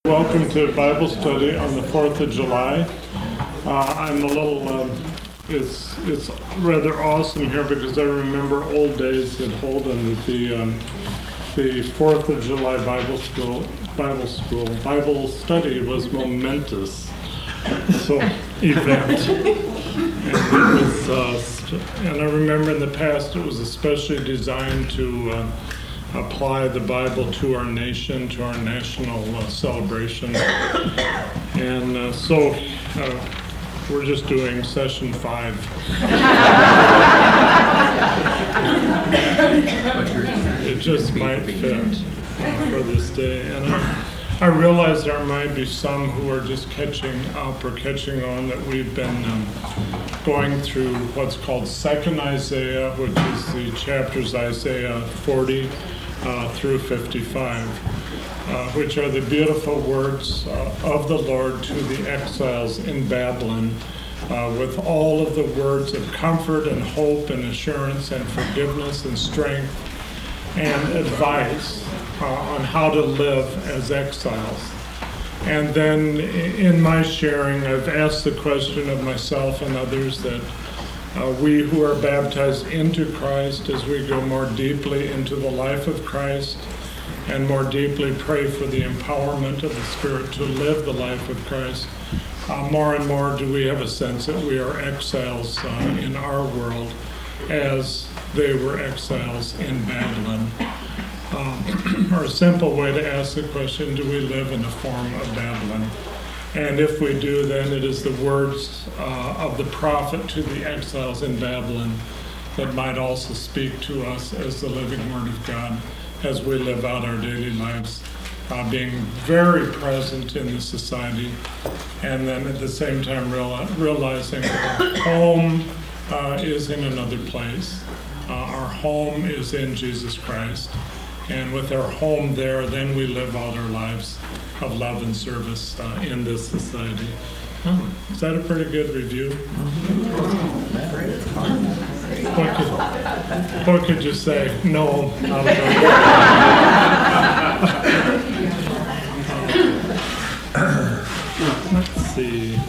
Welcome to Bible study on the 4th of July. I'm a little, it's rather awesome here because I remember old days at Holden that the 4th of July Bible study was momentous. So, event. And I remember in the past it was especially designed to apply the Bible to our nation, to our national celebration. And so we're just doing session 5. It just might fit for this day. And I realize there might be some who are just catching up or catching on that we've been going through what's called 2nd Isaiah, which is the chapters Isaiah 40 through 55, which are the beautiful words of the Lord to the exiles in Babylon, with all of the words of comfort and hope and assurance and forgiveness and strength and advice on how to live as exiles. And then in my sharing, I've asked the question of myself and others that we who are baptized into Christ, as we go more deeply into the life of Christ and more deeply pray for the empowerment of the Spirit to live the life of Christ, more and more do we have a sense that we are exiles in our world as they were exiles in Babylon. Or a simple way to ask the question, do we live in the form of Babylon? And if we do, then it is the words of the prophet to the exiles in Babylon that might also speak to us as the living Word of God as we live out our daily lives, being very present in the society, and then at the same time realizing our home is in another place. Our home is in Jesus Christ. And with our home there, then we live out our lives of love and service in this society. Is that a pretty good review? What could you say? No, not at all. Let's see.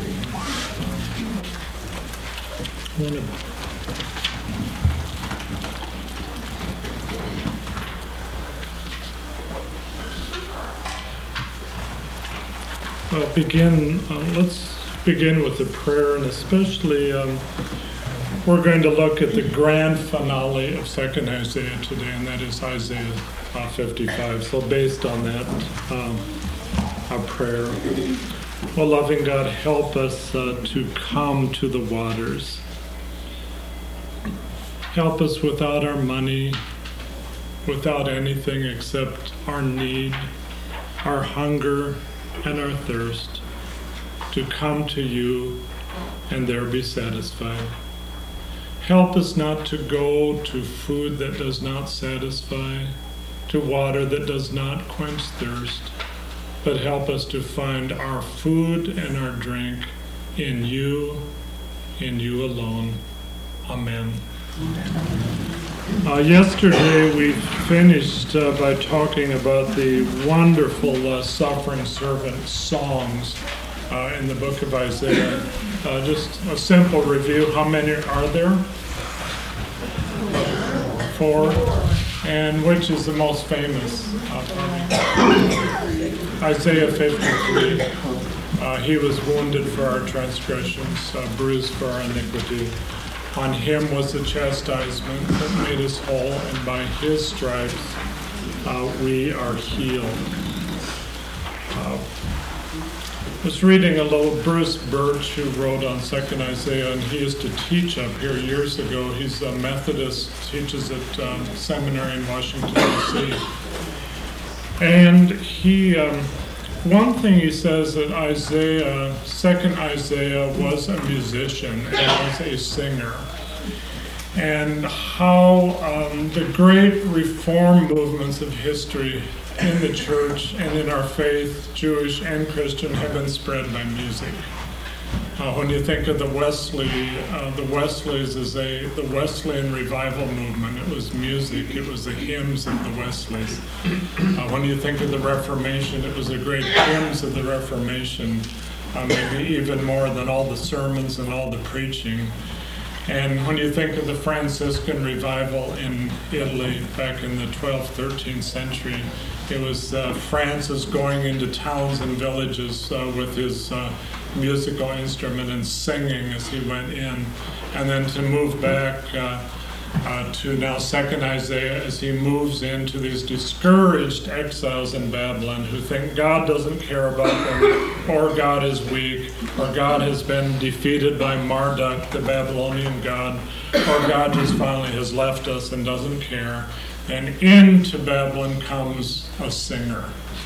Let's begin with the prayer, and especially we're going to look at the grand finale of 2nd Isaiah today, and that is Isaiah 55. So based on that, our prayer. Oh, loving God, help us to come to the waters. Help us without our money, without anything except our need, our hunger, and our thirst, to come to you and there be satisfied. Help us not to go to food that does not satisfy, to water that does not quench thirst, but help us to find our food and our drink in you alone. Amen. Yesterday we finished by talking about the wonderful suffering servant songs in the book of Isaiah. Just a simple review. How many are there? 4. And which is the most famous? Isaiah 53. He was wounded for our transgressions, bruised for our iniquity. On him was the chastisement that made us whole, and by his stripes we are healed. I was reading a little Bruce Birch who wrote on 2nd Isaiah, and he used to teach up here years ago. He's a Methodist, teaches at seminary in Washington, D.C. And he, one thing he says that 2nd Isaiah was a musician and was a singer. And how the great reform movements of history in the church and in our faith, Jewish and Christian, have been spread by music. When you think of the Wesleys as the Wesleyan revival movement, it was music, it was the hymns of the Wesleys. When you think of the Reformation, it was the great hymns of the Reformation, maybe even more than all the sermons and all the preaching. And when you think of the Franciscan revival in Italy back in the 12th, 13th century, it was Francis going into towns and villages with his musical instrument and singing as he went in. And then to move back to now second Isaiah as he moves into these discouraged exiles in Babylon who think God doesn't care about them, or God is weak, or God has been defeated by Marduk, the Babylonian god, or God just finally has left us and doesn't care. And into Babylon comes a singer.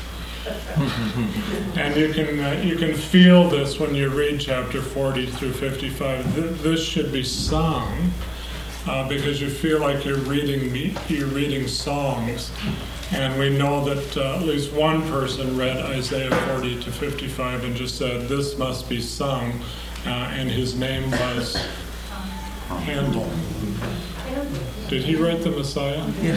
And you can feel this when you read chapter 40 through 55. This should be sung because you feel like you're reading songs. And we know that at least one person read Isaiah 40 to 55 and just said, "This must be sung," and his name was Handel. Did he write the Messiah? Yes.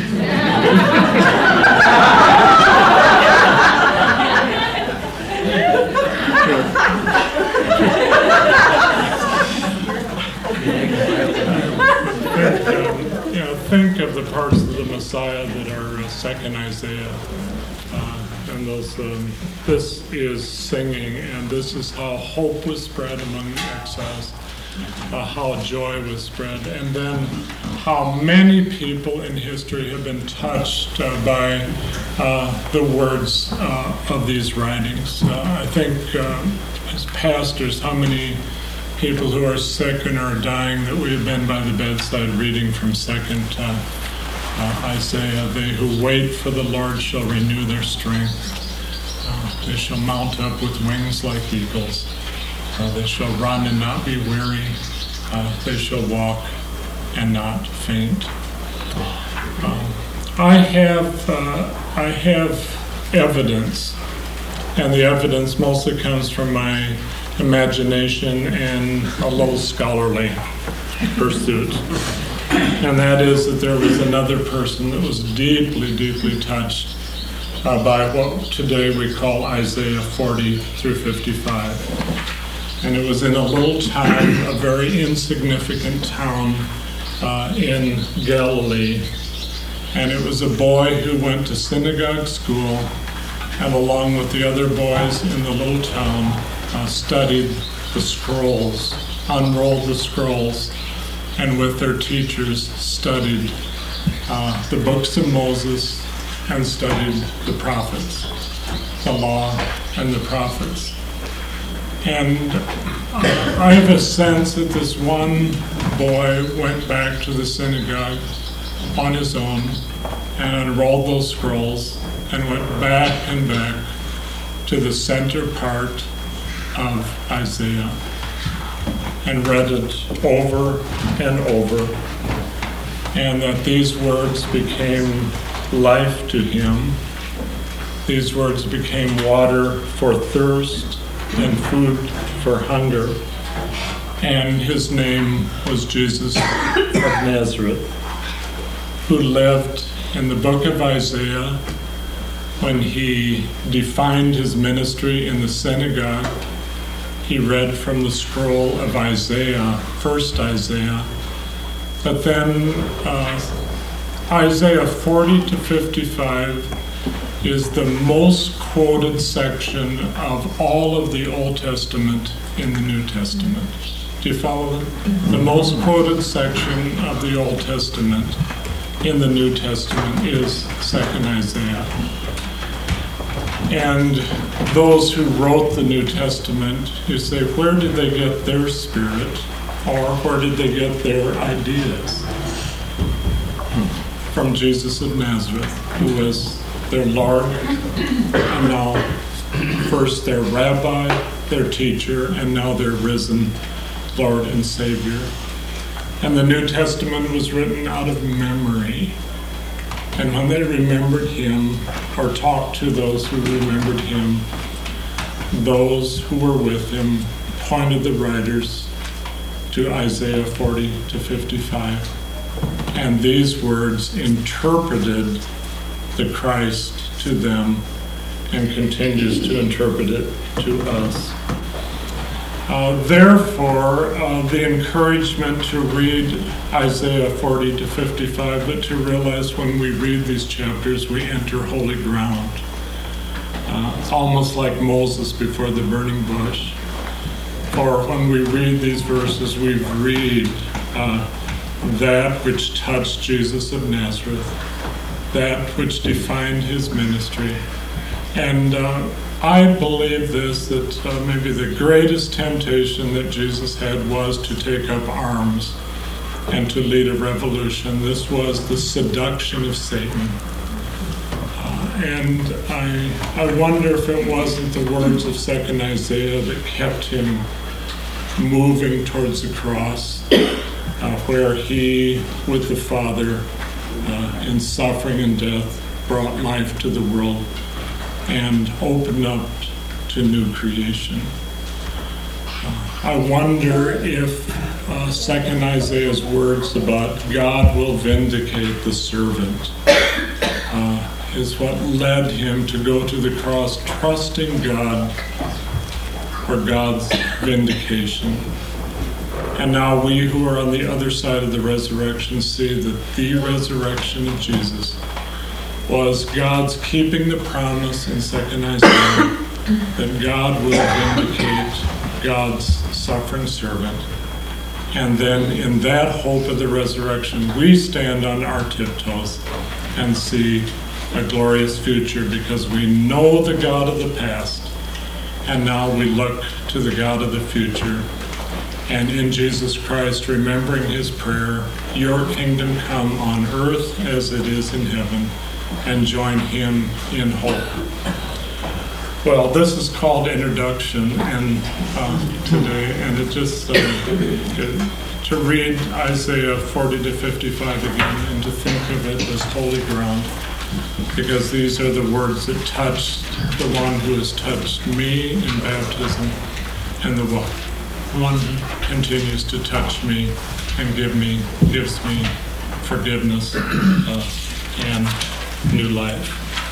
Think of the parts of the Messiah that are second Isaiah, and those. This is singing, and this is how hope was spread among the exiles, how joy was spread, and then how many people in history have been touched by the words of these writings. I think as pastors, how many people who are sick and are dying that we have been by the bedside reading from second Isaiah. They who wait for the Lord shall renew their strength. They shall mount up with wings like eagles. They shall run and not be weary. They shall walk and not faint. I have evidence, and the evidence mostly comes from my imagination and a little scholarly pursuit. And that is that there was another person that was deeply, deeply touched by what today we call Isaiah 40 through 55. And it was in a little town, a very insignificant town in Galilee. And it was a boy who went to synagogue school, and along with the other boys in the little town, studied the scrolls, unrolled the scrolls, and with their teachers studied the books of Moses and studied the prophets, the law and the prophets. And I have a sense that this one boy went back to the synagogue on his own and unrolled those scrolls and went back and back to the center part of Isaiah and read it over and over, and that these words became life to him. These words became water for thirst and food for hunger. And his name was Jesus of Nazareth, who lived in the book of Isaiah when he defined his ministry in the synagogue. He read from the scroll of Isaiah, first Isaiah, but then Isaiah 40 to 55 is the most quoted section of all of the Old Testament in the New Testament. Do you follow that? The most quoted section of the Old Testament in the New Testament is 2nd Isaiah. And those who wrote the New Testament, you say, where did they get their spirit? Or where did they get their ideas? From Jesus of Nazareth, who was their Lord, and now first their rabbi, their teacher, and now their risen Lord and Savior. And the New Testament was written out of memory. And when they remembered him, or talked to those who remembered him, those who were with him pointed the writers to Isaiah 40 to 55. And these words interpreted the Christ to them and continues to interpret it to us. Therefore, the encouragement to read Isaiah 40 to 55, but to realize when we read these chapters, we enter holy ground. It's almost like Moses before the burning bush. For when we read these verses, we read that which touched Jesus of Nazareth, that which defined his ministry. And I believe this, that maybe the greatest temptation that Jesus had was to take up arms and to lead a revolution. This was the seduction of Satan. And I wonder if it wasn't the words of 2nd Isaiah that kept him moving towards the cross, where he, with the Father, in suffering and death, brought life to the world and opened up to new creation. I wonder if 2nd Isaiah's words about God will vindicate the servant is what led him to go to the cross, trusting God for God's vindication. And now we who are on the other side of the resurrection see that the resurrection of Jesus was God's keeping the promise in 2nd Isaiah that God will vindicate God's suffering servant. And then in that hope of the resurrection, we stand on our tiptoes and see a glorious future because we know the God of the past, and now we look to the God of the future. And in Jesus Christ, remembering his prayer, your kingdom come on earth as it is in heaven, and join him in hope. Well, this is called introduction and today, and it just to read Isaiah 40 to 55 again and to think of it as holy ground, because these are the words that touched the one who has touched me in baptism, and the one who continues to touch me and gives me forgiveness and new life.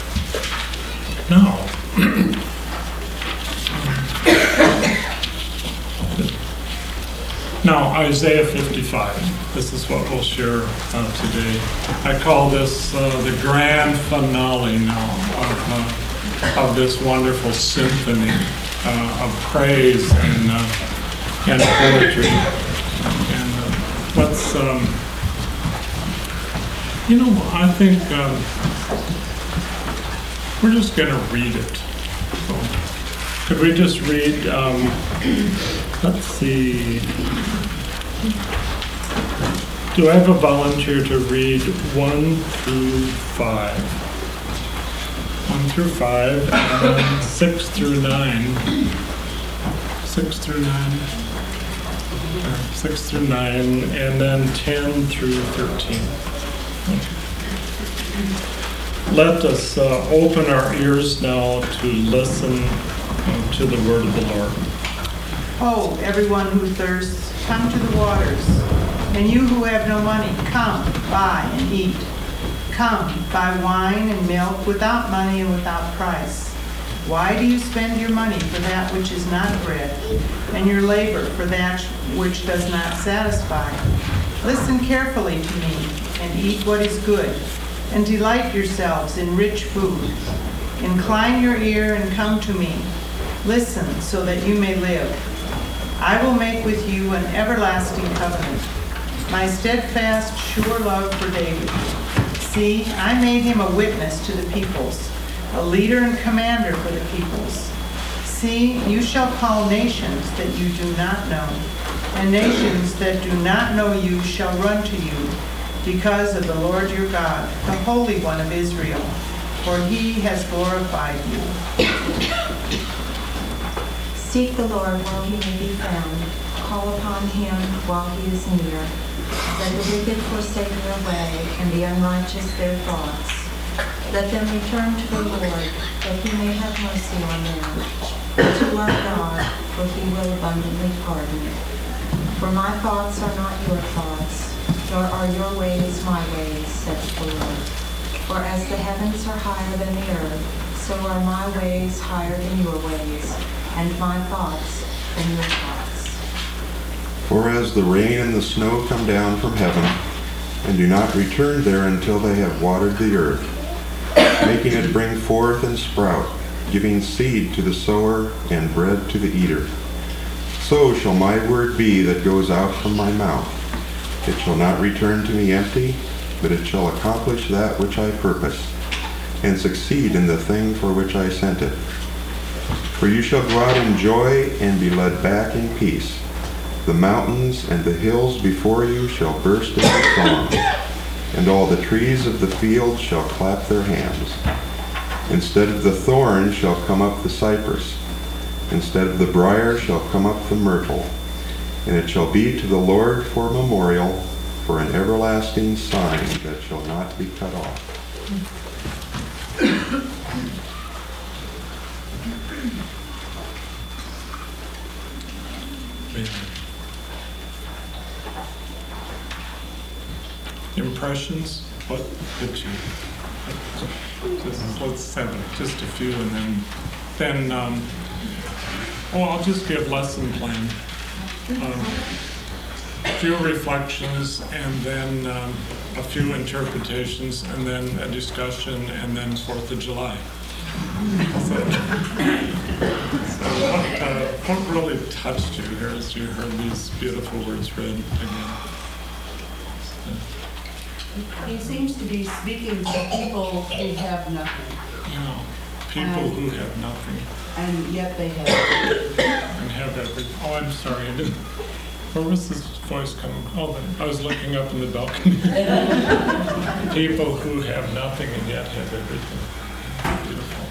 Now, Isaiah 55. This is what we'll share today. I call this the grand finale now of this wonderful symphony of praise and poetry. And let's, I think we're just going to read it. So, could we just read, let's see, do I have a volunteer to read 1 through 5? 1 through 5, and 6 through 9. 6 through 9. 6 through 9, and then 10 through 13. Let us open our ears now to listen to the word of the Lord. Oh, everyone who thirsts, come to the waters. And you who have no money, come, buy and eat. Come, buy wine and milk without money and without price. Why do you spend your money for that which is not bread, and your labor for that which does not satisfy? Listen carefully to me, and eat what is good, and delight yourselves in rich food. Incline your ear and come to me. Listen so that you may live. I will make with you an everlasting covenant, my steadfast, sure love for David. See, I made him a witness to the peoples, a leader and commander for the peoples. See, you shall call nations that you do not know, and nations that do not know you shall run to you, because of the Lord your God, the Holy One of Israel, for he has glorified you. Seek the Lord while he may be found. Call upon him while he is near. Let the wicked forsake their way, and the unrighteous their thoughts. Let them return to the Lord, that he may have mercy on them, to our God, for he will abundantly pardon. For my thoughts are not your thoughts, nor are your ways my ways, saith the Lord. For as the heavens are higher than the earth, so are my ways higher than your ways, and my thoughts than your thoughts. For as the rain and the snow come down from heaven, and do not return there until they have watered the earth, making it bring forth and sprout, giving seed to the sower and bread to the eater, so shall my word be that goes out from my mouth. It shall not return to me empty, but it shall accomplish that which I purpose, and succeed in the thing for which I sent it. For you shall go out in joy and be led back in peace. The mountains and the hills before you shall burst into song, and all the trees of the field shall clap their hands. Instead of the thorn shall come up the cypress, instead of the briar shall come up the myrtle, and it shall be to the Lord for a memorial, for an everlasting sign that shall not be cut off. Impressions? What did you? Let's have just a few, and then I'll just give lesson plan. A few reflections, and then a few interpretations, and then a discussion, and then 4th of July. So what really touched you here as you heard these beautiful words read again? He seems to be speaking to people who have nothing. Yeah, people who have nothing. And yet they have everything. And have everything. Oh, I'm sorry, I didn't. Where was this voice coming? Oh, I was looking up in the balcony. People who have nothing and yet have everything. Beautiful.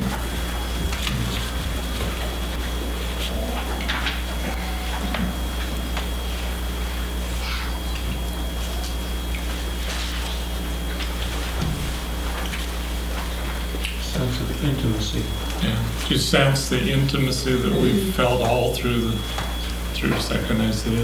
Sense of intimacy. Yeah, you sense the intimacy that we've felt all through Second Isaiah.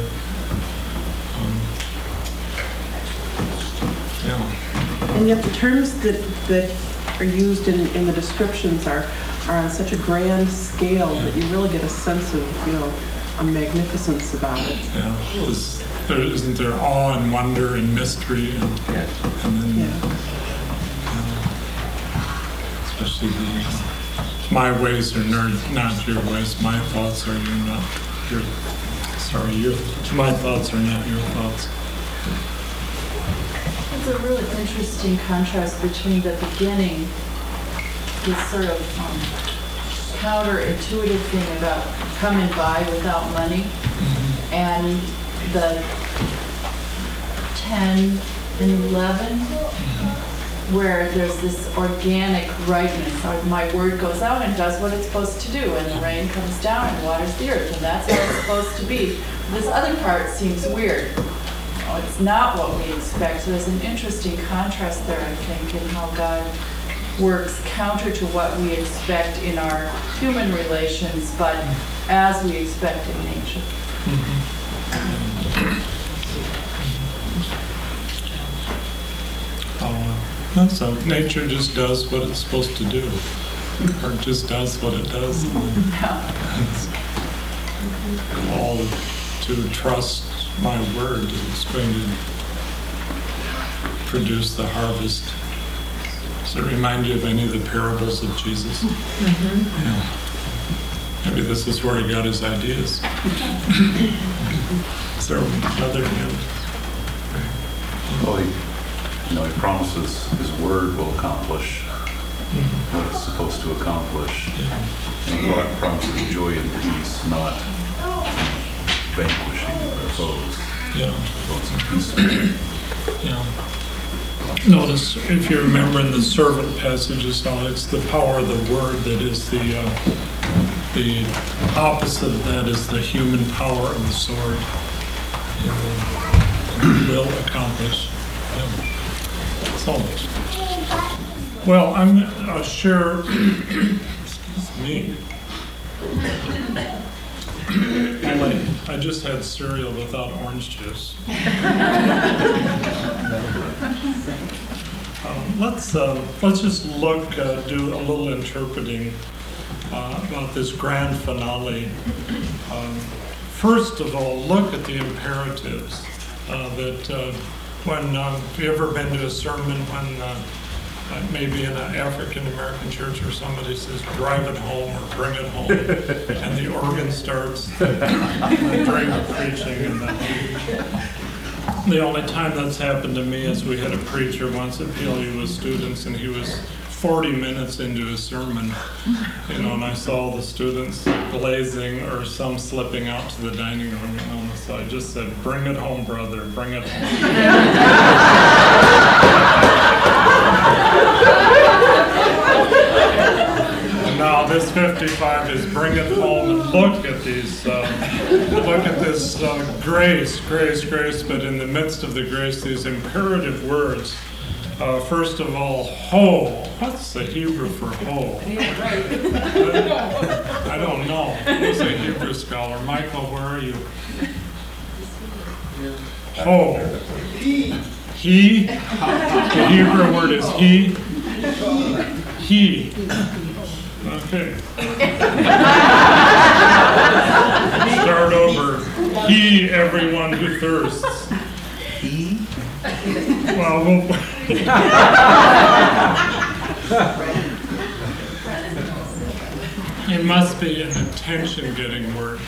Yeah. And yet the terms that are used in the descriptions are on such a grand scale that you really get a sense of, a magnificence about it. Yeah. Isn't there awe and wonder and mystery and then especially my ways are not your ways, my thoughts are my thoughts are not your thoughts. It's a really interesting contrast between the beginning, this sort of counterintuitive thing about coming by without money, and the 10 and 11, where there's this organic rightness. My word goes out and does what it's supposed to do, and the rain comes down and waters the earth, and that's how it's supposed to be. This other part seems weird. It's not what we expect. So there's an interesting contrast there, I think, in how God works counter to what we expect in our human relations, but as we expect in nature. So nature just does what it's supposed to do, or just does what it does. It's all to trust my word that it's going to produce the harvest. Does it remind you of any of the parables of Jesus? Yeah. Maybe this is where he got his ideas. Is there another hand? Well, he promises his word will accomplish what it's supposed to accomplish. And God promises joy and peace, not vanquishing their foes. Yeah. Notice, if you remember in the servant passages, how it's the power of the word that is the opposite of that is the human power of the sword. It will accomplish. Yeah. So, well, I'm share. Excuse me. Only, I just had cereal without orange juice. Let's just look, do a little interpreting about this grand finale. First of all, look at the imperatives that when, have you ever been to a sermon when maybe in an African-American church or somebody says, drive it home or bring it home, and the organ starts during the preaching. And the only time that's happened to me is we had a preacher once at PLU with students, and he was 40 minutes into his sermon, and I saw the students blazing or some slipping out to the dining room, so I just said, bring it home, brother, bring it home. Now this 55 is bring it home, and look at these, look at this grace, but in the midst of the grace, these imperative words. First of all, ho. What's the Hebrew for ho? I don't know. Who's a Hebrew scholar? Michael, where are you? Ho. He. The Hebrew word is he. He. Okay. Start over. He, everyone who thirsts. He? Well, it must be an attention-getting word.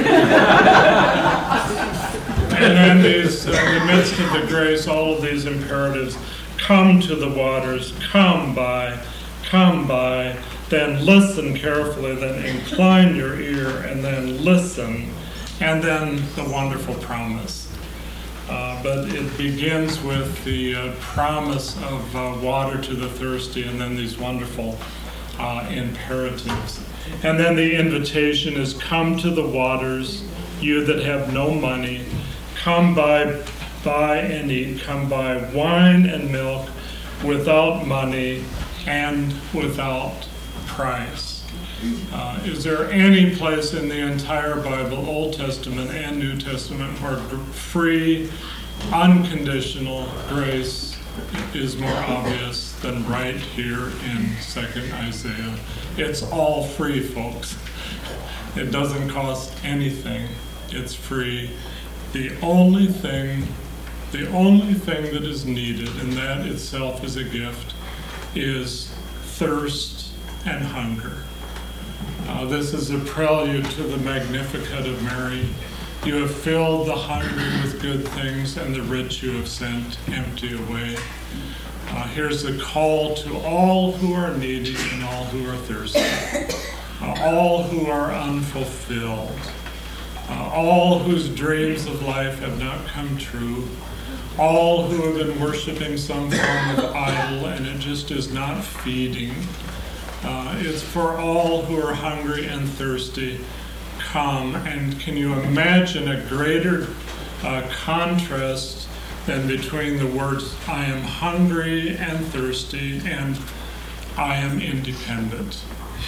And then these, in the midst of the grace, all of these imperatives, come to the waters, come by, then listen carefully, then incline your ear, and then listen, and then the wonderful promise. But it begins with the promise of water to the thirsty, and then these wonderful imperatives. And then the invitation is, come to the waters, you that have no money, come buy and eat, come buy wine and milk without money and without price. Is there any place in the entire Bible, Old Testament and New Testament, where free, unconditional grace is more obvious than right here in 2nd Isaiah? It's all free, folks. It doesn't cost anything. It's free. The only thing that is needed, and that itself is a gift, is thirst and hunger. This is a prelude to the Magnificat of Mary. You have filled the hungry with good things, and the rich you have sent empty away. Here's a call to all who are needy and all who are thirsty, all who are unfulfilled, all whose dreams of life have not come true, all who have been worshiping some form of idol and it just is not feeding. It's for all who are hungry and thirsty. Come. And can you imagine a greater contrast than between the words I am hungry and thirsty and I am independent?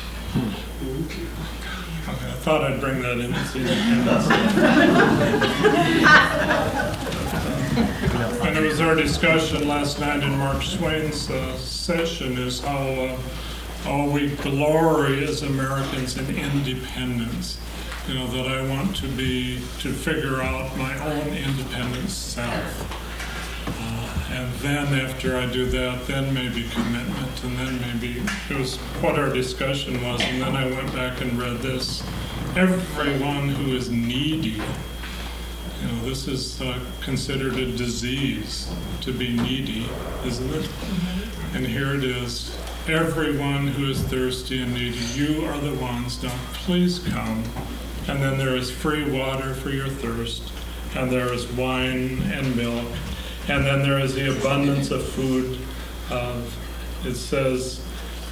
Okay, I thought I'd bring that in. It's independence. And it was our discussion last night in Mark Swain's session is how we glory as Americans in independence. That I want to figure out my own independent self. And then after I do that, then maybe commitment, and then maybe it was what our discussion was, and then I went back and read this. Everyone who is needy, this is considered a disease to be needy, isn't it? And here it is. Everyone who is thirsty and needy, you are the ones, now please come. And then there is free water for your thirst, and there is wine and milk, and then there is the abundance of food. It says,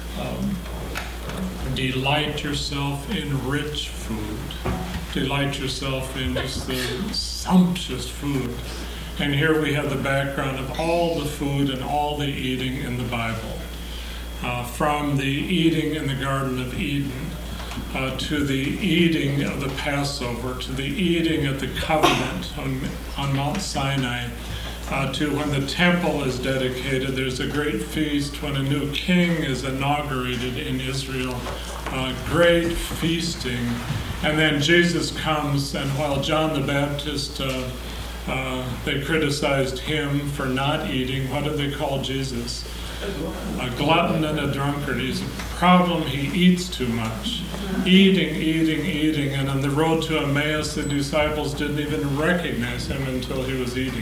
delight yourself in rich food. Delight yourself in just the sumptuous food. And here we have the background of all the food and all the eating in the Bible. From the eating in the Garden of Eden, to the eating of the Passover, to the eating of the covenant on Mount Sinai, to when the temple is dedicated. There's a great feast when a new king is inaugurated in Israel, great feasting. And then Jesus comes, and while John the Baptist, they criticized him for not eating, what did they call Jesus? A glutton and a drunkard. He's a problem, he eats too much. Eating, and on the road to Emmaus, the disciples didn't even recognize him until he was eating.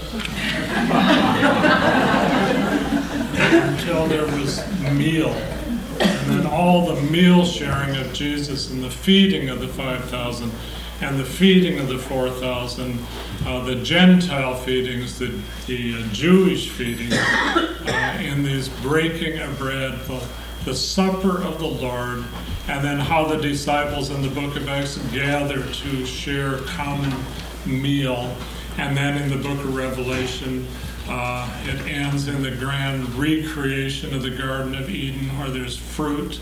Until there was meal. And then all the meal sharing of Jesus and the feeding of the 5,000 and the feeding of the 4,000, the Gentile feedings, the Jewish feedings, in these breaking of bread, the supper of the Lord, and then how the disciples in the book of Acts gather to share common meal. And then in the book of Revelation, it ends in the grand recreation of the Garden of Eden, where there's fruit.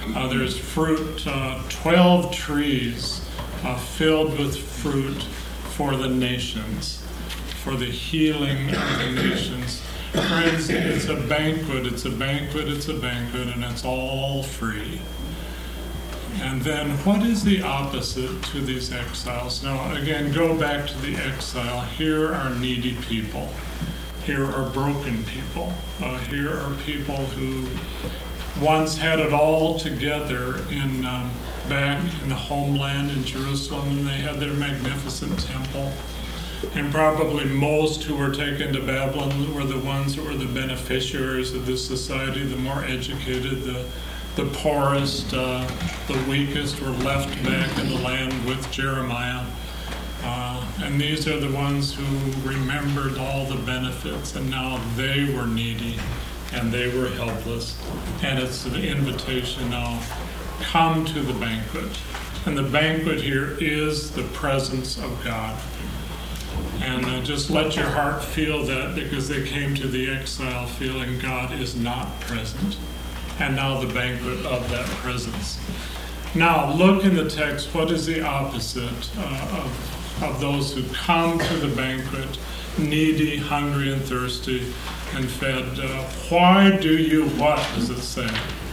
12 trees filled with fruit for the nations, for the healing of the nations. Friends, it's a banquet, and it's all free. And then what is the opposite to these exiles? Now, again, go back to the exile. Here are needy people. Here are broken people. Here are people who once had it all together back in the homeland in Jerusalem, and they had their magnificent temple. And probably most who were taken to Babylon were the ones that were the beneficiaries of this society, the more educated, the poorest, the weakest were left back in the land with Jeremiah. And these are the ones who remembered all the benefits, and now they were needy and they were helpless. And it's an invitation now, come to the banquet. And the banquet here is the presence of God. And just let your heart feel that, because they came to the exile feeling God is not present. And now the banquet of that presence. Now look in the text, what is the opposite of those who come to the banquet, needy, hungry, and thirsty, and fed? Why do you what, does it say?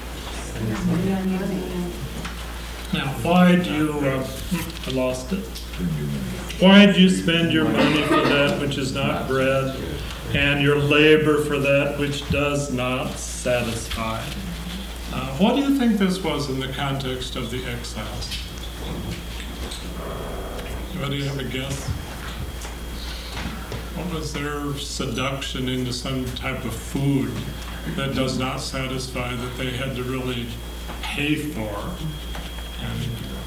Now, why do you, I lost it. Why do you spend your money for that which is not bread, and your labor for that which does not satisfy? What do you think this was in the context of the exiles? Anybody have a guess? What was their seduction into some type of food that does not satisfy, that they had to really pay for? And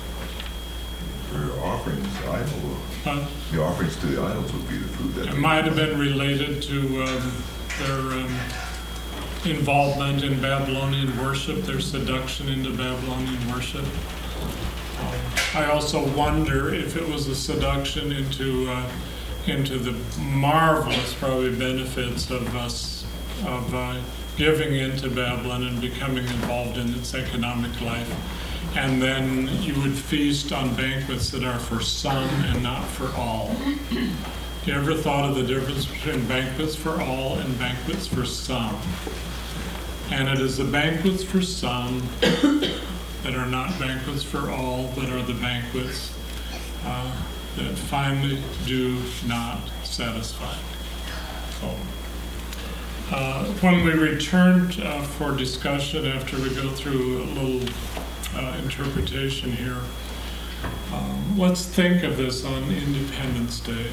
their offerings to idols. The offerings to the idols would be the food that. It might have been related to their involvement in Babylonian worship, their seduction into Babylonian worship. I also wonder if it was a seduction into the marvelous probably benefits of us giving into Babylon and becoming involved in its economic life. And then you would feast on banquets that are for some and not for all. You ever thought of the difference between banquets for all and banquets for some? And it is the banquets for some that are not banquets for all, but are the banquets that finally do not satisfy. So, when we return for discussion after we go through a little interpretation here, let's think of this on Independence Day.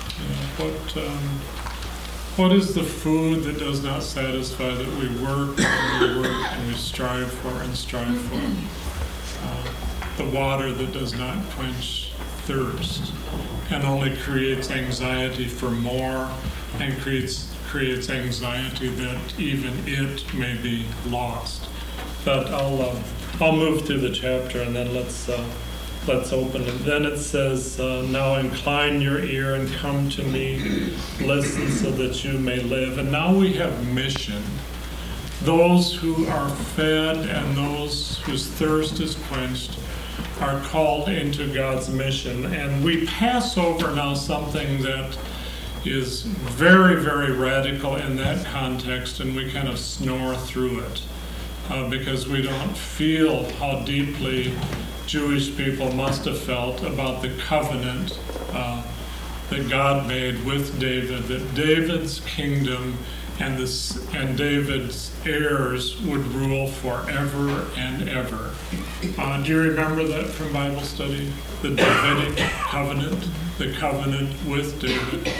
What is the food that does not satisfy, that we work and we strive for and strive for? The water that does not quench thirst and only creates anxiety for more, and creates anxiety that even it may be lost. But I'll move through the chapter, and then let's open it. Then it says, now incline your ear and come to me, listen so that you may live. And now we have mission. those who are fed and those whose thirst is quenched are called into God's mission. And we pass over now something that is very, very radical in that context, and we kind of snore through it because we don't feel how deeply Jewish people must have felt about the covenant that God made with David, that David's kingdom and David's heirs would rule forever and ever. Do you remember that from Bible study? The Davidic covenant, the covenant with David.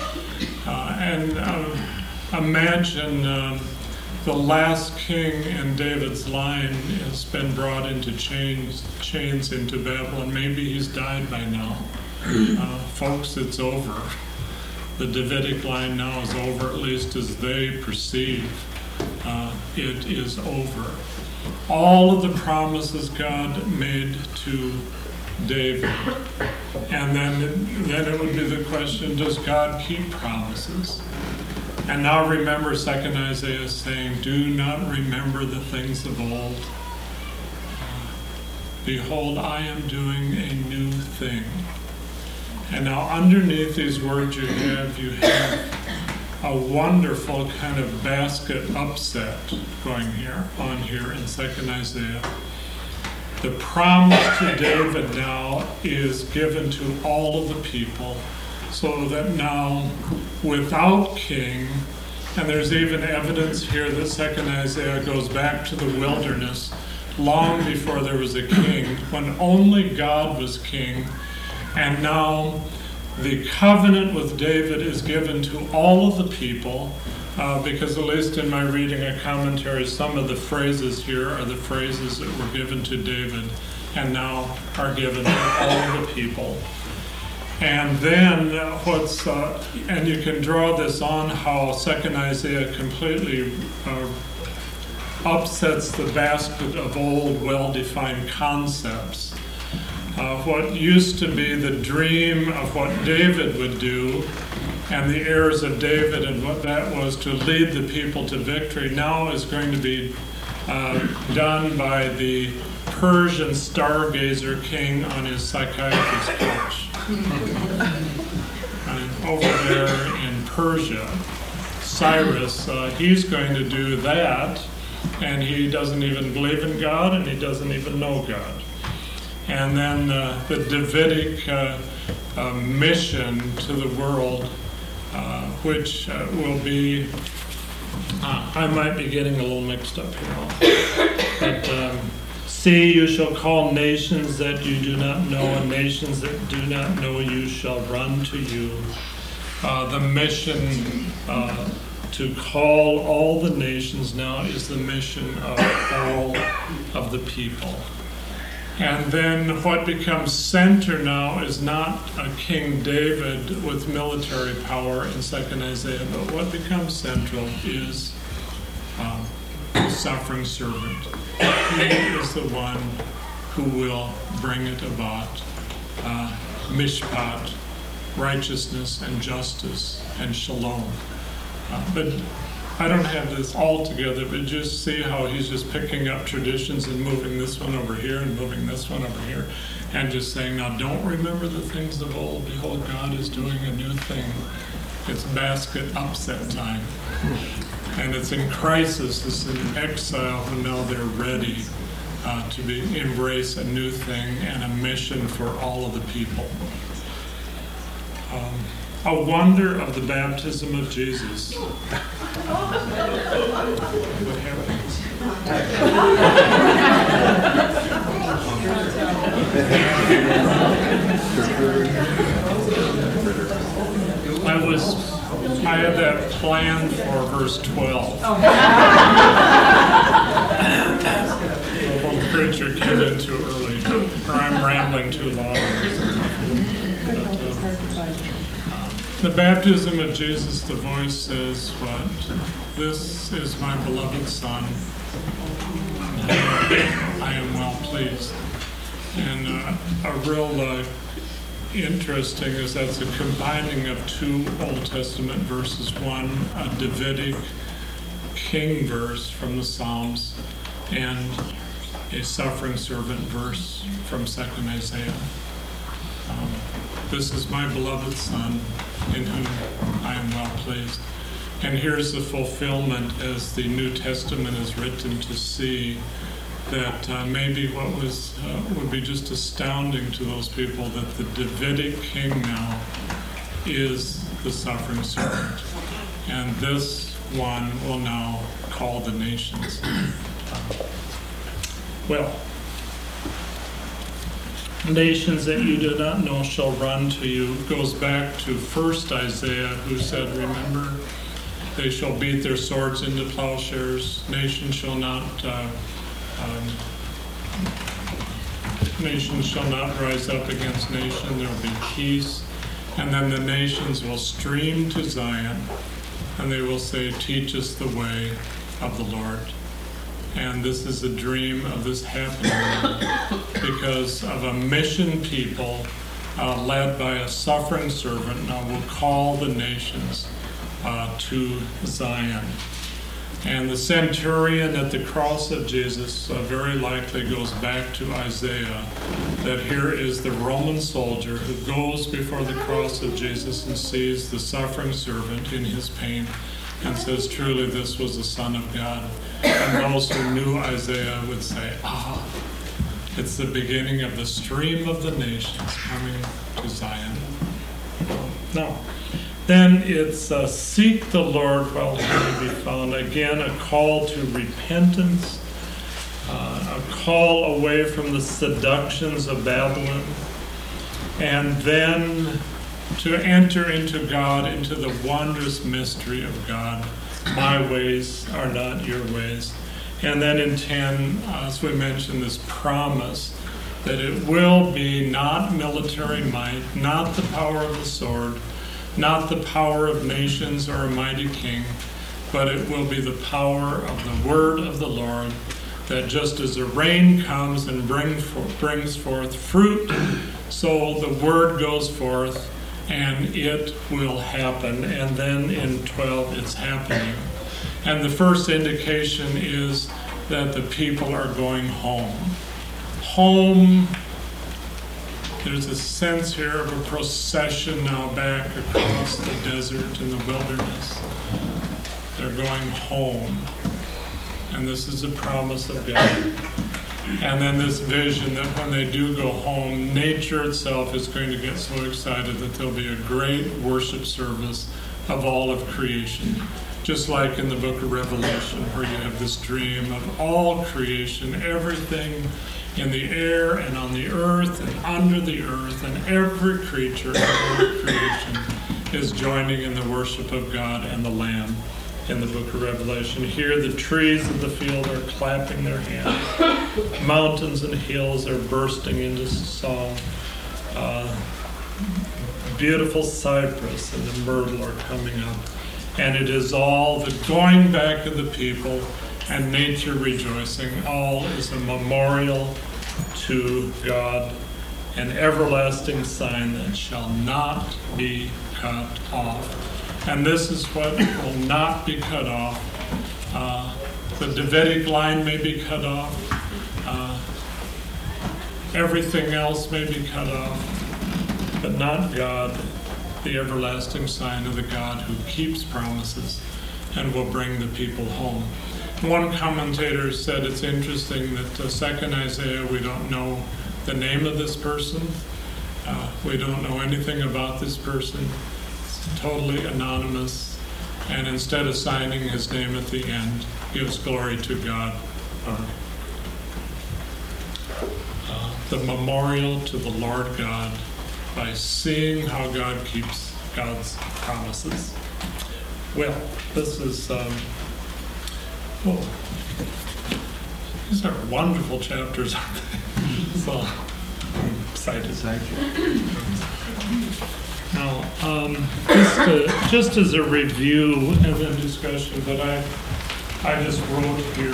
Imagine the last king in David's line has been brought into chains into Babylon. Maybe he's died by now. Folks, it's over. The Davidic line now is over, at least as they perceive. It is over. All of the promises God made to David. And then it would be the question, does God keep promises? And now remember 2nd Isaiah saying, do not remember the things of old. Behold, I am doing a new thing. And now underneath these words you have a wonderful kind of basket upset going on here in 2nd Isaiah. The promise to David now is given to all of the people, so that now without king, and there's even evidence here that 2nd Isaiah goes back to the wilderness long before there was a king, when only God was king. And now the covenant with David is given to all of the people, because at least in my reading a commentary, some of the phrases here are the phrases that were given to David and now are given to all of the people. And then and you can draw this on how 2nd Isaiah completely upsets the basket of old, well-defined concepts. What used to be the dream of what David would do and the heirs of David and what that was to lead the people to victory now is going to be done by the Persian stargazer king on his psychiatrist couch. Over there in Persia, Cyrus, he's going to do that, and he doesn't even believe in God and he doesn't even know God. And then the Davidic mission to the world, which will be, I might be getting a little mixed up here, but see, you shall call nations that you do not know, and nations that do not know you shall run to you. The mission to call all the nations now is the mission of all of the people. And then what becomes center now is not a King David with military power in 2nd Isaiah, but what becomes central is the suffering servant. He is the one who will bring it about, mishpat, righteousness and justice and shalom. But I don't have this all together, but just see how he's just picking up traditions and moving this one over here and moving this one over here and just saying, now don't remember the things of old. Behold, God is doing a new thing. It's basket upset time. And it's in crisis, it's in exile when now they're ready to embrace a new thing and a mission for all of the people. A wonder of the baptism of Jesus. I had that planned for verse 12. The whole preacher came in too early, or I'm rambling too long. The baptism of Jesus, the voice says what? This is my beloved Son. I am well pleased. And a real interesting is that's a combining of two Old Testament verses. One, a Davidic king verse from the Psalms and a suffering servant verse from 2nd Isaiah. This is my beloved Son, in whom I am well pleased. And here's the fulfillment as the New Testament is written to see that maybe what would be just astounding to those people, that the Davidic king now is the suffering servant. And this one will now call the nations. Well, nations that you do not know shall run to you goes back to 1st Isaiah, who said, remember, they shall beat their swords into plowshares. Nation shall not rise up against nation. There will be peace. And then the nations will stream to Zion, and they will say, teach us the way of the Lord. And this is a dream of this happening because of a mission people led by a suffering servant now will call the nations to Zion. And the centurion at the cross of Jesus very likely goes back to Isaiah, that here is the Roman soldier who goes before the cross of Jesus and sees the suffering servant in his pain and says, truly this was the Son of God. And those who knew Isaiah would say, it's the beginning of the stream of the nations coming to Zion. No. Then it's seek the Lord while he may be found. Again, a call to repentance, a call away from the seductions of Babylon, and then to enter into God, into the wondrous mystery of God. My ways are not your ways. And then in 10, as we mentioned, this promise that it will be not military might, not the power of the sword, not the power of nations or a mighty king, but it will be the power of the word of the Lord, that just as the rain comes and brings forth fruit, so the word goes forth and it will happen. And then in 12, it's happening. And the first indication is that the people are going home. Home. There's a sense here of a procession now back across the desert and the wilderness. They're going home. And this is a promise of God. And then this vision that when they do go home, nature itself is going to get so excited that there'll be a great worship service of all of creation. Just like in the book of Revelation, where you have this dream of all creation, everything in the air and on the earth and under the earth, and every creature, every creation is joining in the worship of God and the Lamb in the book of Revelation. Here the trees of the field are clapping their hands. Mountains and hills are bursting into song. Beautiful cypress and the myrtle are coming up. And it is all the going back of the people and nature rejoicing. All is a memorial to God, an everlasting sign that shall not be cut off. And this is what will not be cut off. The Davidic line may be cut off. Everything else may be cut off, but not God, the everlasting sign of the God who keeps promises and will bring the people home. One commentator said it's interesting that 2nd Isaiah, we don't know the name of this person. We don't know anything about this person. It's totally anonymous. And instead of signing his name at the end, gives glory to God. The memorial to the Lord God by seeing how God keeps God's promises. Well, this is, these are wonderful chapters, aren't they? So, I'm excited. Now, just as a review and then discussion, but I just wrote here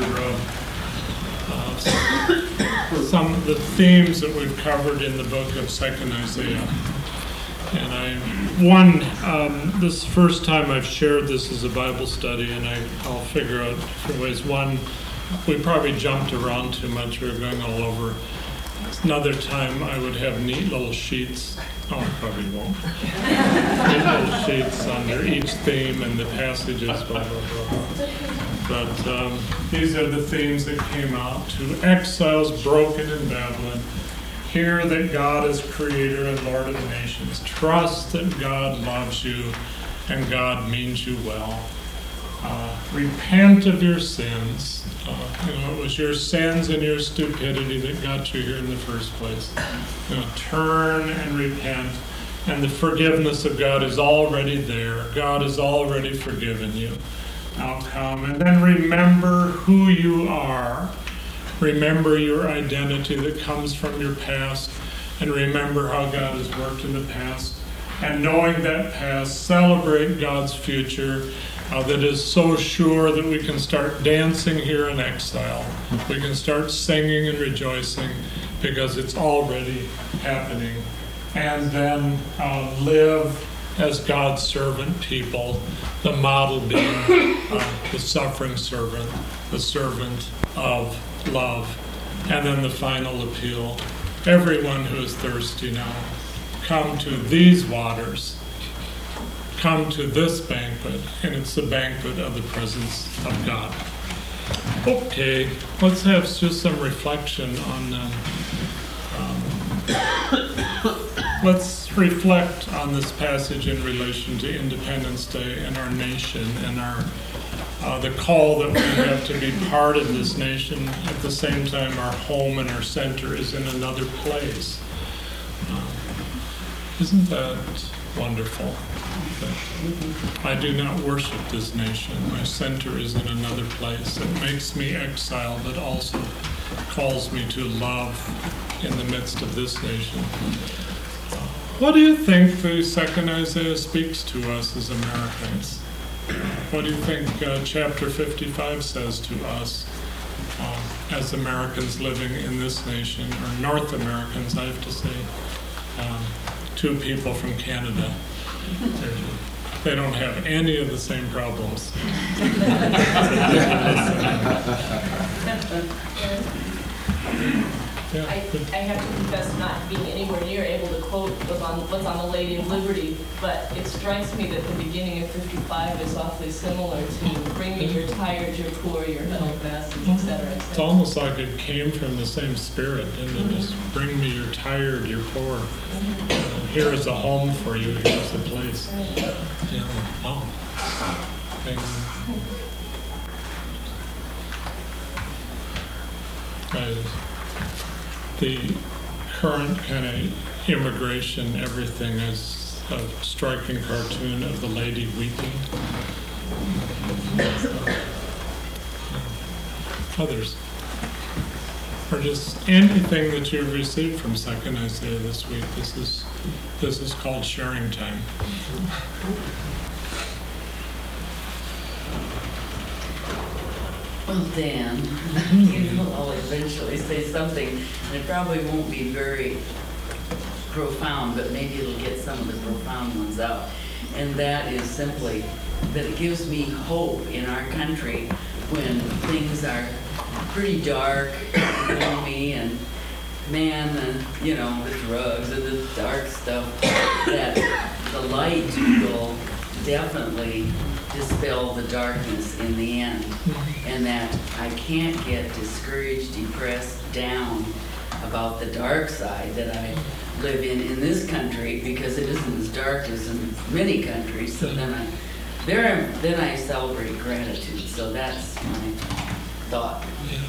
some of the themes that we've covered in the book of 2nd Isaiah. And this is the first time I've shared this as a Bible study, and I'll figure out different ways. One, we probably jumped around too much. We were going all over. Another time I would have neat little sheets. Oh, I probably won't. Neat little sheets under each theme and the passages, blah, blah, blah. But these are the themes that came out. To exiles broken in Babylon, hear that God is creator and Lord of the nations. Trust that God loves you and God means you well. Repent of your sins. It was your sins and your stupidity that got you here in the first place. Turn and repent, and the forgiveness of God is already there. God has already forgiven you. Now come, and then remember who you are. Remember your identity that comes from your past, and remember how God has worked in the past. And knowing that past, celebrate God's future. That is so sure that we can start dancing here in exile. We can start singing and rejoicing because it's already happening. And then live as God's servant people, the model being the suffering servant, the servant of love. And then the final appeal, everyone who is thirsty now, come to these waters. Come to this banquet, and it's the banquet of the presence of God. Okay, let's have just some reflection on, let's reflect on this passage in relation to Independence Day and our nation and the call that we have to be part of this nation. At the same time, our home and our center is in another place. Isn't that wonderful? I do not worship this nation. My center is in another place. It makes me exile, but also calls me to love in the midst of this nation. What do you think the second Isaiah speaks to us as Americans? What do you think chapter 55 says to us as Americans living in this nation, or North Americans, I have to say? Two people from Canada. They don't have any of the same problems. I have to confess not being anywhere near able to quote what's on the Lady of Liberty, but it strikes me that the beginning of 55 is awfully similar to bring me your tired, your poor, your metal masses, et cetera, et cetera. It's almost like it came from the same spirit, and it just bring me your tired, your poor. Here is a home for you, here's a place. Oh. The current kind of immigration, everything is a striking cartoon of the lady weeping. Others. Or just anything that you've received from Second Isaiah this week. This is called sharing time. Well, Dan, I'll eventually say something, and it probably won't be very profound, but maybe it'll get some of the profound ones out. And that is simply that it gives me hope in our country when things are pretty dark and gloomy, and the drugs and the dark stuff, that the light will definitely dispel the darkness in the end, and that I can't get discouraged, depressed, down about the dark side that I live in this country, because it isn't as dark as in many countries. So then I celebrate gratitude. So that's my thought.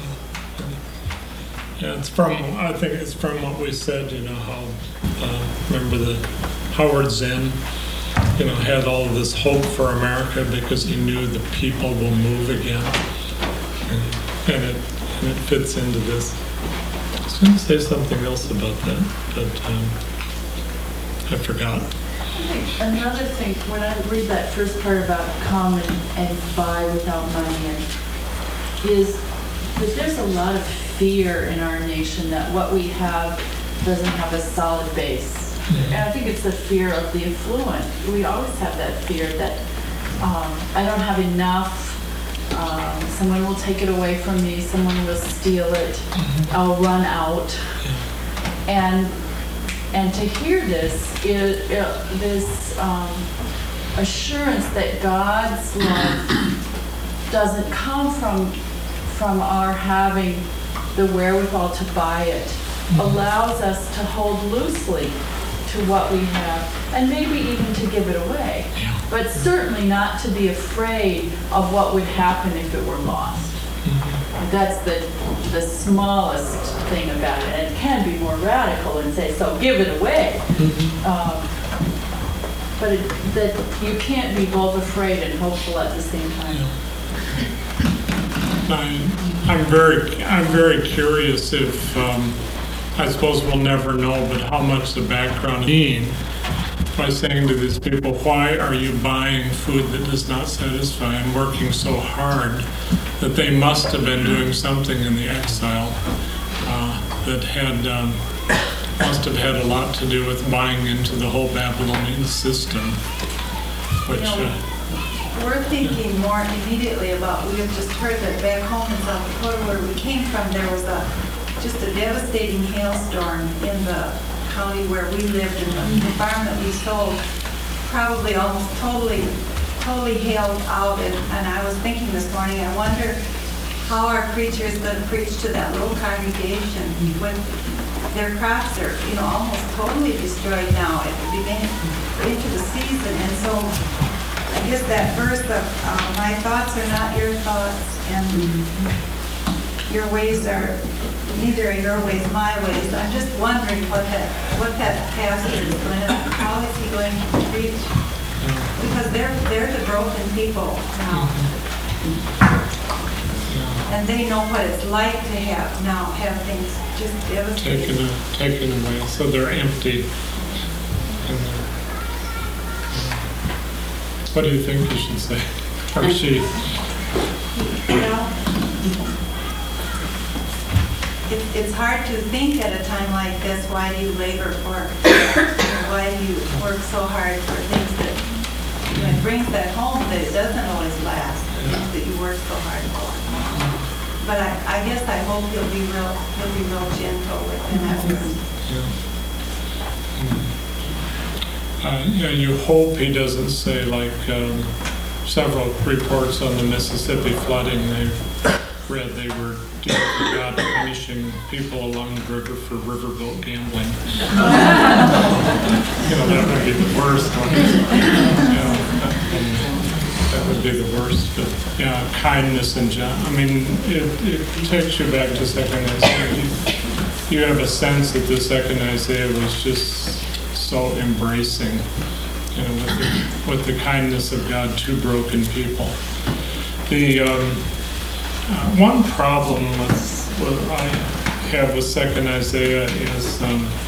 Yeah, I think it's from what we said, how, remember the Howard Zinn, had all of this hope for America because he knew the people will move again. And it fits into this. I was going to say something else about that, but I forgot. Another thing, when I read that first part about come and buy without money, is that there's a lot of fear in our nation that what we have doesn't have a solid base. And I think it's the fear of the affluent. We always have that fear that I don't have enough. Someone will take it away from me. Someone will steal it. I'll run out. And to hear this assurance that God's love doesn't come from our having the wherewithal to buy it, allows us to hold loosely to what we have, and maybe even to give it away, but certainly not to be afraid of what would happen if it were lost. That's the smallest thing about it. And it can be more radical and say, so give it away. But that you can't be both afraid and hopeful at the same time. I'm very curious if, I suppose we'll never know, but how much the background mean by saying to these people, why are you buying food that does not satisfy and working so hard, that they must have been doing something in the exile that must have had a lot to do with buying into the whole Babylonian system, which... We're thinking more immediately about, we have just heard that back home in South Dakota where we came from, there was just a devastating hailstorm in the county where we lived, and the farm that we sold probably almost totally hailed out. And I was thinking this morning, I wonder how our preacher is going to preach to that little congregation when their crops are, almost totally destroyed now at the beginning into the season. And so I guess that verse of my thoughts are not your thoughts, and your ways are neither are your ways my ways. I'm just wondering what that pastor is going to, how is he going to preach? Because they're the broken people now, and they know what it's like to have things just devastated, taken away. So they're empty. What do you think you should say? Or she? It's hard to think at a time like this, why do you labor for, why do you work so hard for things that, it brings that home that it doesn't always last, things that you work so hard for. But I guess I hope he'll be real gentle with him after. You hope he doesn't say like several reports on the Mississippi flooding they've read, they were dealing with God punishing people along the river for riverboat gambling. That would be the worst one. That would be the worst. But kindness and it takes you back to second Isaiah. You have a sense that the second Isaiah was just so embracing, with the kindness of God to broken people. The one problem with I have with second Isaiah is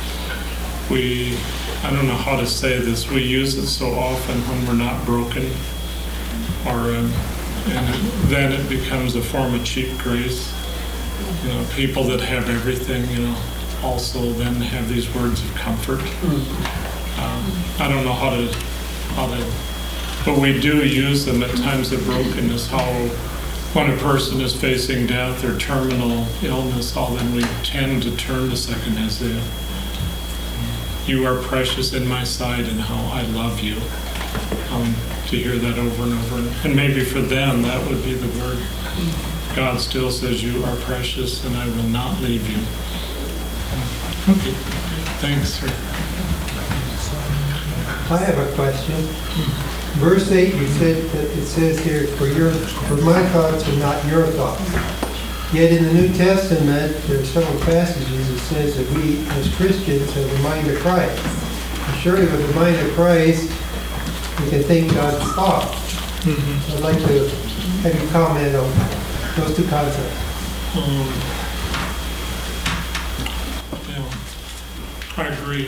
I don't know how to say this. We use it so often when we're not broken, and then it becomes a form of cheap grace. People that have everything, also then have these words of comfort. I don't know how to, but we do use them at times of brokenness, how when a person is facing death or terminal illness, then we tend to turn to second Isaiah. You are precious in my sight and how I love you. To hear that over and over. And maybe for them, that would be the word. God still says you are precious and I will not leave you. Okay, thanks, sir. I have a question. Verse 8, you said that it says here, for my thoughts are not your thoughts. Yet in the New Testament, there are several passages that says that we as Christians have the mind of Christ. And surely with the mind of Christ, we can think God's thoughts. Mm-hmm. I'd like to have you comment on those two concepts. I agree.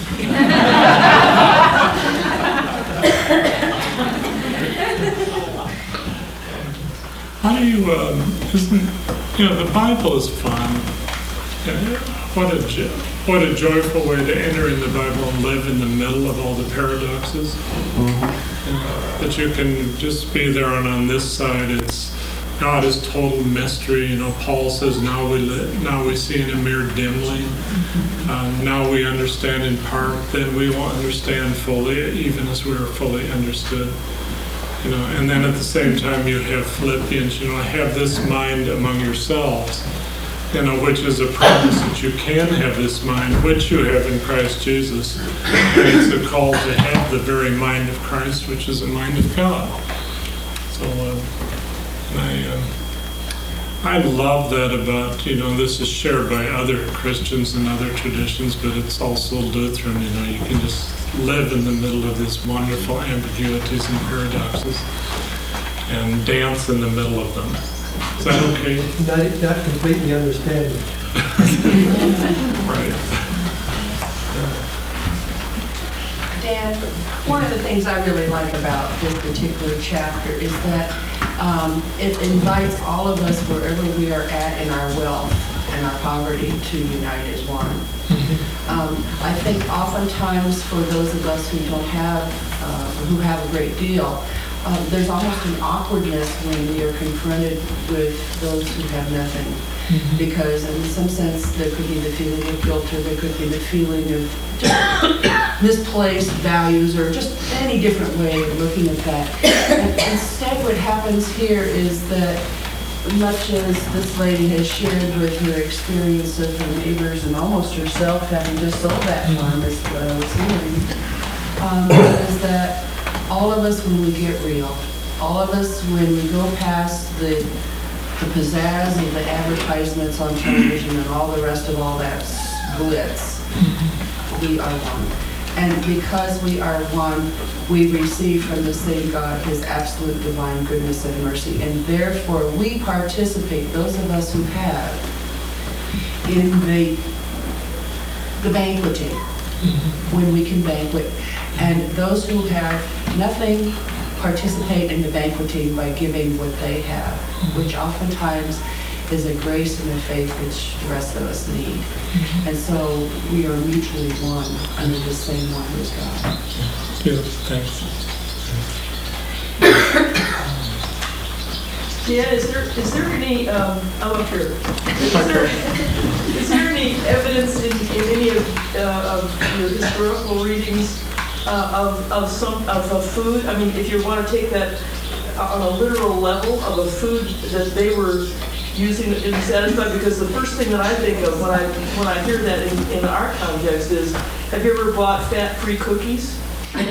How do you, the Bible is fun. What what a joyful way to enter in the Bible and live in the middle of all the paradoxes. That you can just be there, and on this side, it's God is total mystery. You know, Paul says, now we see in a mirror dimly. Now we understand in part. Then we will understand fully, even as we are fully understood. You know, and then at the same time, you have Philippians. You know, have this mind among yourselves. You know, which is a promise that you can have this mind, which you have in Christ Jesus. And it's a call to have the very mind of Christ, which is the mind of God. So, I love that about, you know, this is shared by other Christians and other traditions, but it's also Lutheran, you know, you can just live in the middle of these wonderful ambiguities and paradoxes and dance in the middle of them. Is that okay? Not completely understanding. Right. Dan, one of the things I really like about this particular chapter is that it invites all of us, wherever we are at in our wealth and our poverty, to unite as one. I think oftentimes for those of us who don't have, who have a great deal, there's almost an awkwardness when we are confronted with those who have nothing. Because in some sense there could be the feeling of guilt, or there could be the feeling of just misplaced values, or just any different way of looking at that. And instead what happens here is that, much as this lady has shared with her experience of her neighbors and almost herself having just sold that farm, is what I was hearing, is that all of us, when we get real, all of us, when we go past the pizzazz of the advertisements on television and all the rest of all that glitz, we are one. And because we are one, we receive from the same God His absolute divine goodness and mercy. And therefore, we participate, those of us who have, in the banqueting, when we can banquet. And those who have nothing participate in the banqueting by giving what they have, which oftentimes is a grace and a faith which the rest of us need. And so we are mutually one under the same one as God. Yeah, thanks. Yeah, is there any, I'm up here. Is there any evidence in any of your historical readings of a food? I mean, if you want to take that on a literal level, of a food that they were using to satisfy, because the first thing that I think of when I hear that in our context is, have you ever bought fat-free cookies? I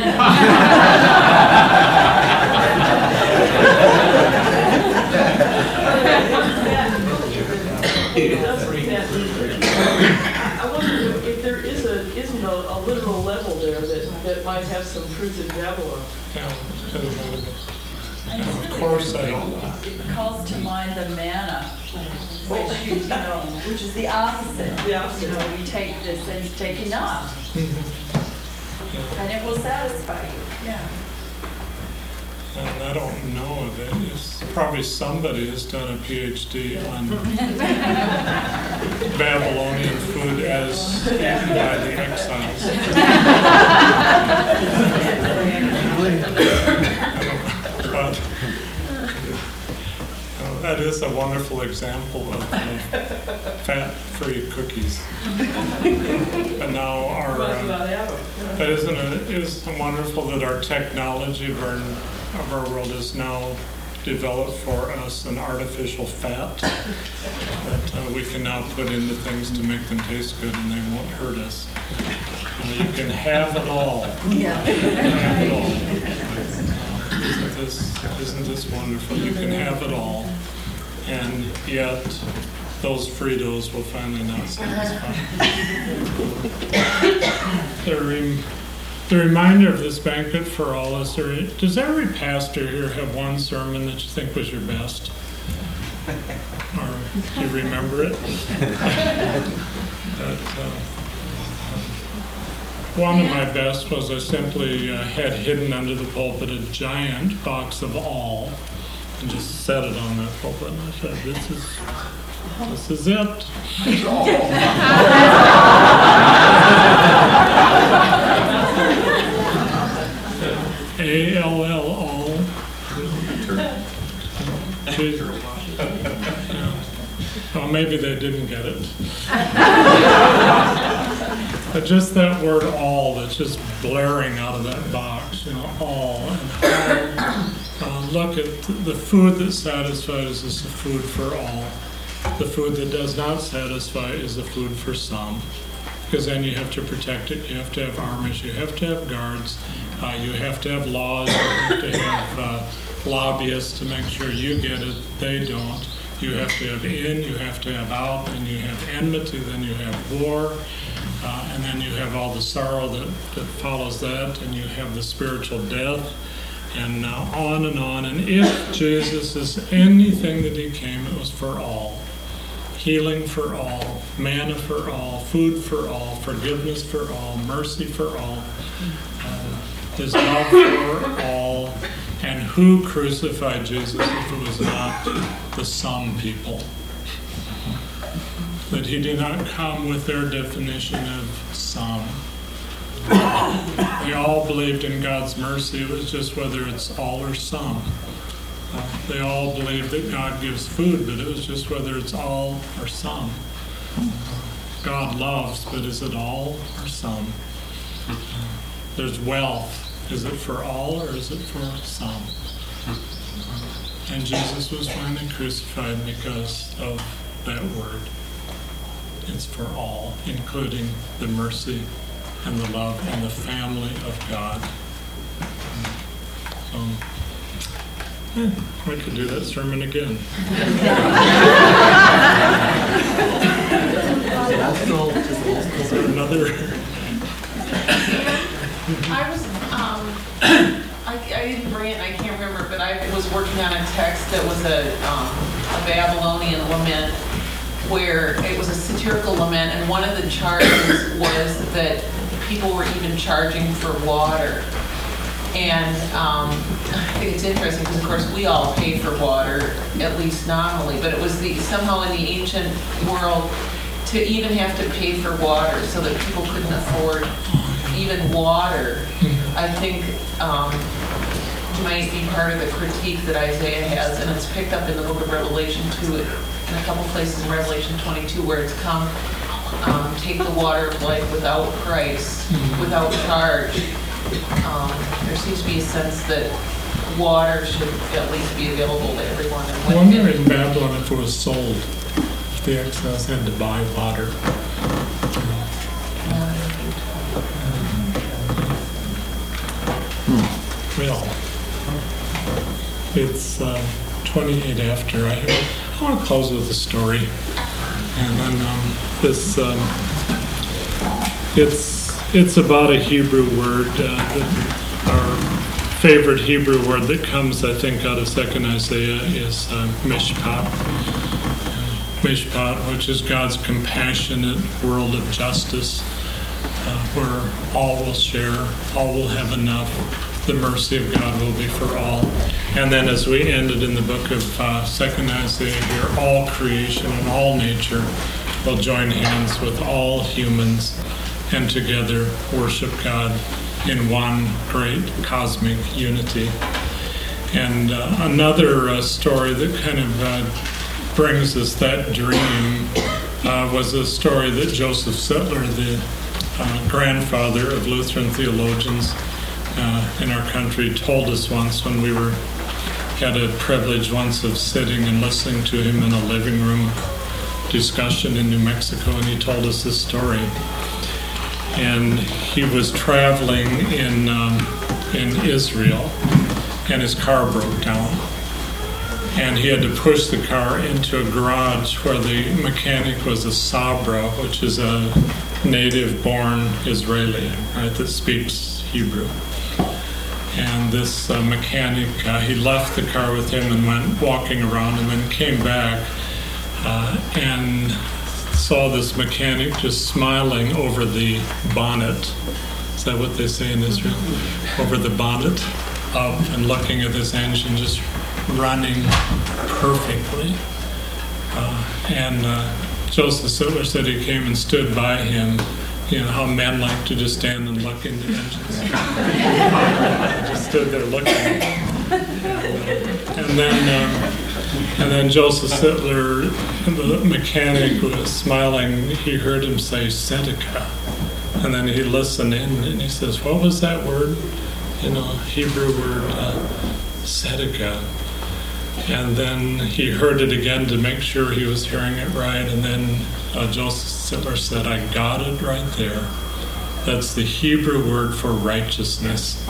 wonder if there isn't a literal level there that might have some truth in Babylon. Of course, it calls to mind the manna, which is the opposite. You know, we take this and take enough, and it will satisfy you. Yeah. And I don't know of it. It's probably somebody has done a PhD on Babylonian food as eaten by the exiles. But that is a wonderful example of fat-free cookies. And now that is wonderful that our technology of our world is now developed for us an artificial fat that we can now put into things to make them taste good, and they won't hurt us. You can have it all. Yeah. Have it all. Isn't this wonderful? You can have it all, and yet those Fritos will finally not satisfy. The reminder of this banquet for all us, does every pastor here have one sermon that you think was your best? Or do you remember it? One of my best was I simply had hidden under the pulpit a giant box of all and just set it on that pulpit, and I said, this is it. maybe they didn't get it. But just that word all that's just blaring out of that box, all. And look at the food that satisfies is the food for all. The food that does not satisfy is the food for some. Because then you have to protect it, you have to have armies, you have to have guards, you have to have laws, you have to have lobbyists to make sure you get it, they don't. You have to have in, you have to have out, and you have enmity, then you have war, and then you have all the sorrow that follows that, and you have the spiritual death, and on and on. And if Jesus is anything that he came, it was for all. Healing for all, manna for all, food for all, forgiveness for all, mercy for all, his love for all. And who crucified Jesus if it was not the some people? That he did not come with their definition of some. They all believed in God's mercy. It was just whether it's all or some. They all believed that God gives food, but it was just whether it's all or some. God loves, but is it all or some? There's wealth. Is it for all or is it for some? And Jesus was finally crucified because of that word. It's for all, including the mercy and the love and the family of God. We could do that sermon again. Is there another? I was, I didn't bring it, and I can't remember, but I was working on a text that was a Babylonian lament, where it was a satirical lament, and one of the charges was that people were even charging for water. And I think it's interesting because, of course, we all pay for water, at least nominally, but it was somehow in the ancient world to even have to pay for water so that people couldn't afford even water, I think might be part of the critique that Isaiah has, and it's picked up in the book of Revelation 2, in a couple places in Revelation 22, where it's come, take the water of life without price, without charge. There seems to be a sense that water should at least be available to everyone. I wonder in Babylon if it was sold, if the exiles had to buy water. Well, it's 28 after. I want to close with a story, and then it's about a Hebrew word, our favorite Hebrew word that comes, I think, out of 2nd Isaiah is mishpat. Mishpat, which is God's compassionate world of justice, where all will share, all will have enough. The mercy of God will be for all. And then as we ended in the book of 2nd Isaiah here, all creation and all nature will join hands with all humans and together worship God in one great cosmic unity. And another story that kind of brings us that dream was a story that Joseph Sittler, the grandfather of Lutheran theologians, in our country, told us once when we had a privilege once of sitting and listening to him in a living room discussion in New Mexico, and he told us this story. And he was traveling in Israel, and his car broke down. And he had to push the car into a garage where the mechanic was a Sabra, which is a native-born Israeli, right, that speaks Hebrew. And this mechanic, he left the car with him and went walking around, and then came back and saw this mechanic just smiling over the bonnet. Is that what they say in Israel? Over the bonnet, up and looking at this engine just running perfectly. And Joseph Sittler said he came and stood by him. You know how men like to just stand and look into engines. He just stood there looking. And then And then Joseph Sittler, the mechanic, was smiling. He heard him say Tzedakah. And then he listened in and he says, what was that word? Hebrew word, Tzedakah. And then he heard it again to make sure he was hearing it right. And then Joseph Sittler said, I got it right there. That's the Hebrew word for righteousness.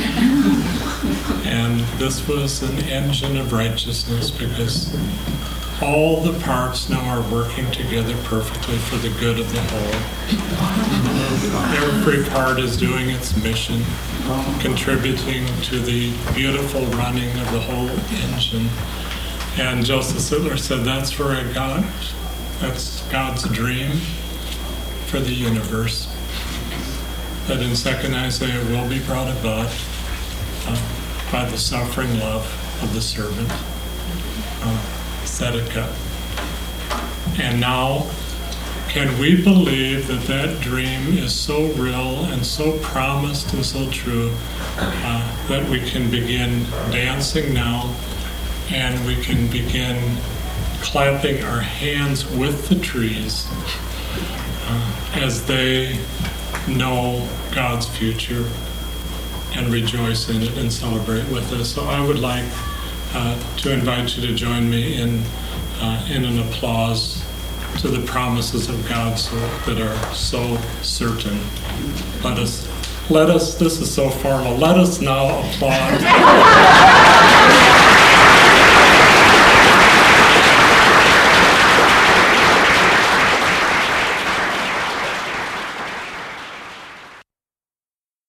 And this was an engine of righteousness because all the parts now are working together perfectly for the good of the whole. Every part is doing its mission, contributing to the beautiful running of the whole engine. And Joseph Sittler said that's where it got. That's God's dream for the universe. That in 2nd Isaiah will be brought about by the suffering love of the servant, Tzedakah. And now, can we believe that that dream is so real and so promised and so true that we can begin dancing now and we can begin clapping our hands with the trees as they know God's future and rejoice in it and celebrate with us. So I would like to invite you to join me in an applause to the promises of God that are so certain. Let us, this is so formal, let us now applaud.